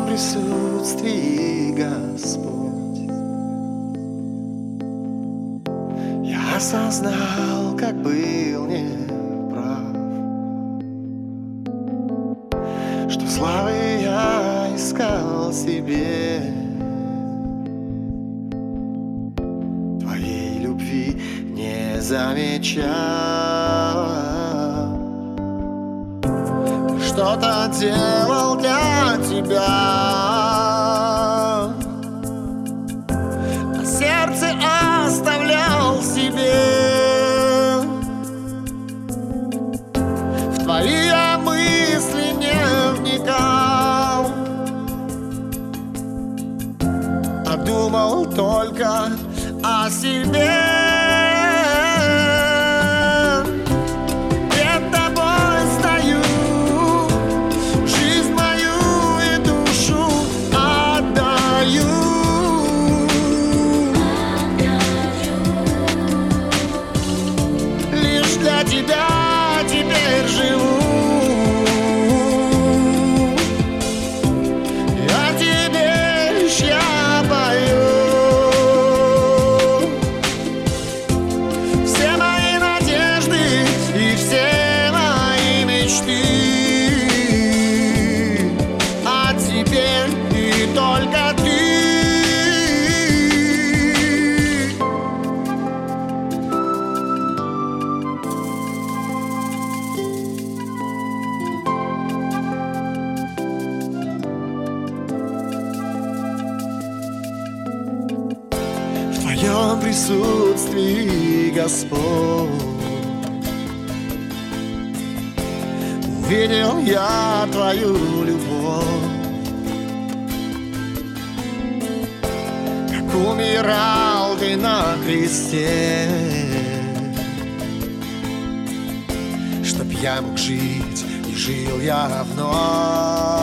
присутствии, Господь, я осознал, как был неправ, что славы я искал себе, твоей любви не замечал. Что-то делал для тебя, а сердце оставлял себе. В твои я мысли не вникал, а думал только о себе. Для тебя теперь живу, о тебе лишь я пою. Все мои надежды и все мои мечты о тебе и только ты. В твоем присутствии, Господь, увидел я твою любовь, как умирал ты на кресте, чтоб я мог жить и жил я вновь.